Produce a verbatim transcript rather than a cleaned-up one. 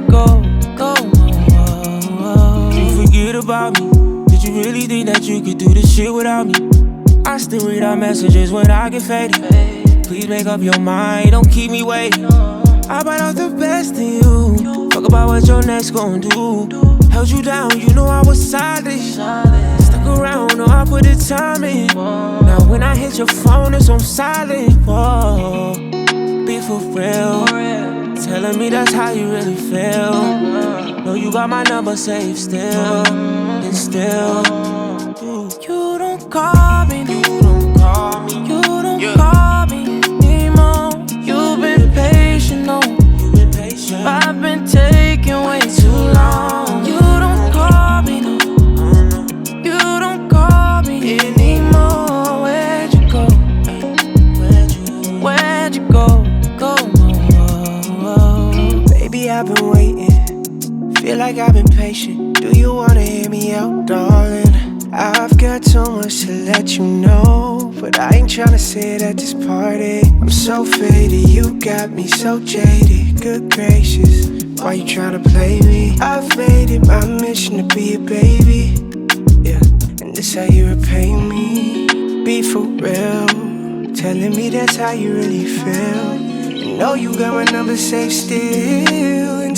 go, go, oh, oh. Did you forget about me? Did you really think that you could do this shit without me? I still read our messages when I get faded. Please make up your mind, don't keep me waiting. I bite off the best in you. Fuck about what your next gon' do. Held you down, you know I was solid. Stuck around, know I put the time in. Now when I hit your phone, it's on silent. Whoa, be for real. Telling me that's how you really feel. Know you got my number saved still. And still, You don't call me, you don't call me. you don't Yeah. call me anymore. You've been patient, no. You been patient. I've been taking way too long. You don't call me, no. You don't call me anymore. Where'd you go? Where'd you? Where'd you go? Go, oh, oh. Baby, I've been waiting. Feel like I've been patient. Do you wanna hear me out, darling? I've got so much to let you know, but I ain't tryna say it at this party. I'm so faded, you got me so jaded. Good gracious, why you tryna play me? I've made it my mission to be a baby, yeah, and this how you repay me. Be for real, telling me that's how you really feel. You know you got my number safe still, and